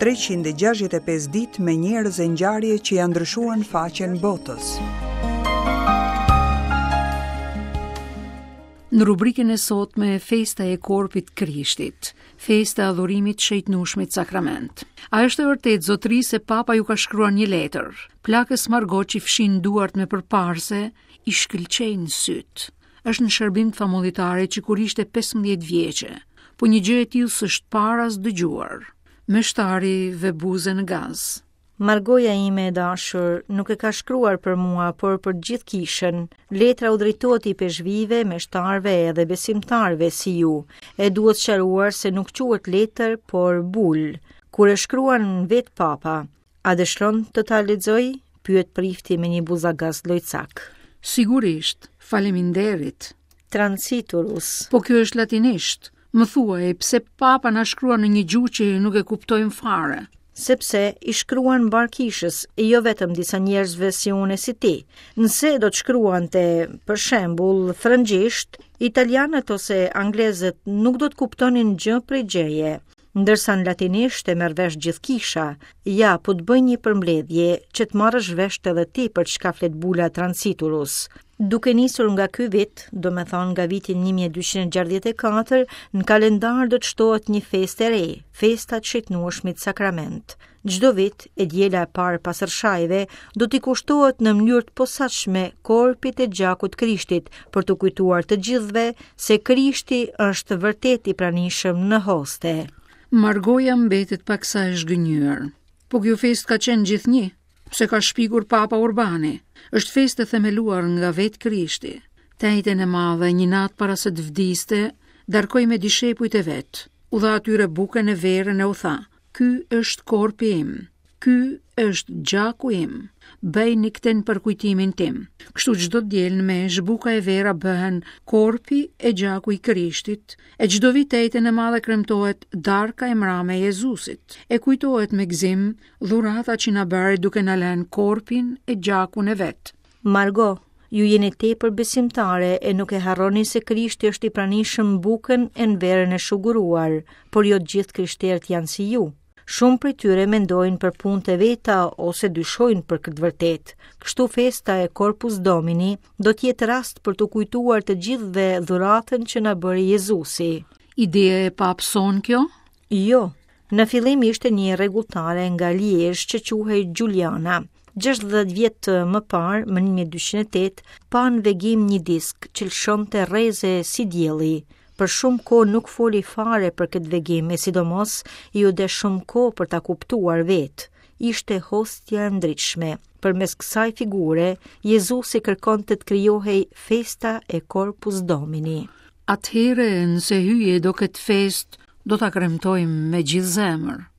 365 ditë me njerëz e ngjarje që ja ndryshuan faqen botës. Në rubrikën e sotme, festa e korpit Krishtit, festa e adhurimit shejtnueshmit sakrament. A është e vërtet, zotëri, se Papa ju ka shkruar një letër? Plakës Margot që fshin duart me përparse, i shkëlqejnë syt. Është në shërbim të famulitarit që kur ishte 15 vjeçe, po një gjë e tillë s'është paras dëgjuar. Meshtari ve buze në gaz. Margoja ime e dashur nuk e ka shkruar për mua, por për gjithë kishën. Letra u drejtohet i peshvive, meshtarve edhe besimtarve si ju. E duhet sqaruar se nuk quhet letër, por bul. Kur e shkruan vet Papa, a dëshiron të ta lexoj? Pyet prifti me një buzagaz lojcak. Sigurisht, faleminderit. Transiturus. Po kjo është latinisht. Më thuaj, pse Papa na shkruan në një gjuhë që nuk e kuptojmë fare? Sepse i shkruan barkishës, e jo vetëm disa njerëzve si unë si ti. Nëse do të shkruante, për shembull, frëngjisht, italianët ose anglezët nuk do të kuptonin gjë prej gjëje, ndërsa në latinisht e merr vesh gjithë kisha. Ja, po të bëj një përmbledhje që të marrësh vesh edhe ti për çka flet bula Transiturus. Duke nisur nga ky vit, do me thonë nga vitin 1264, në kalendar do të shtohet një festë e re, festa të shejtnueshmit sakrament. Çdo vit, e diela e parë pas rshajve do t'i kushtohet në mënyrë të posaçme korpit e gjakut Krishtit, për të kujtuar të gjithëve se Krishti është vërtet i pranishëm në hoste. Margoja mbetet paksa e zhgënjur. Po kjo festë ka qenë gjithnjë, pse ka shpikur Papa Urbani. Është festë e themeluar nga vetë Krishti. Tejten e madhe, një natë para se të vdiste, darkoi me dishepujt e vet. U dha atyre bukën e verën e u tha: "Ky është korpi im. Ky është gjaku im. Bëjni këtë në përkujtimin tim." Kështu çdo diel në mes buka e vera bëhen korpi e gjaku i Krishtit, e çdo vit tejten e madhe kremtohet darka e mrame e Jezusit. E kujtohet me gëzim dhurata që na bëri duke na lënë korpin e gjakun e vet. Margo, ju jeni tepër besimtare e nuk e harroni se Krishti është i pranishëm bukën e në verën e shuguruar, por jo të gjithë krishterët janë si ju. Shumë prej tyre mendojnë për punët e veta ose dyshojnë për këtë vërtet. Kështu festa e Corpus Domini do të jetë rast për të kujtuar të gjithëve dhuratën që na bëri Jezusi. Ideja e papson kjo? Jo, në fillim ishte një rregulltare nga Liezh që quhej Giuliana. 60 vjet më parë, më 1208, pa në vegim një disk që lëshonte rreze si dielli. Për shumë kohë nuk foli fare për këtë vegim, e sidomos i u de shumë kohë për ta kuptuar vetë. Ishte hostja e ndritshme. Përmes kësaj figure, Jezusi kërkon të krijohej festa e Corpus Domini. Atëherë, nëse hyje do këtë festë, do ta kremtojmë me gjithë zemër.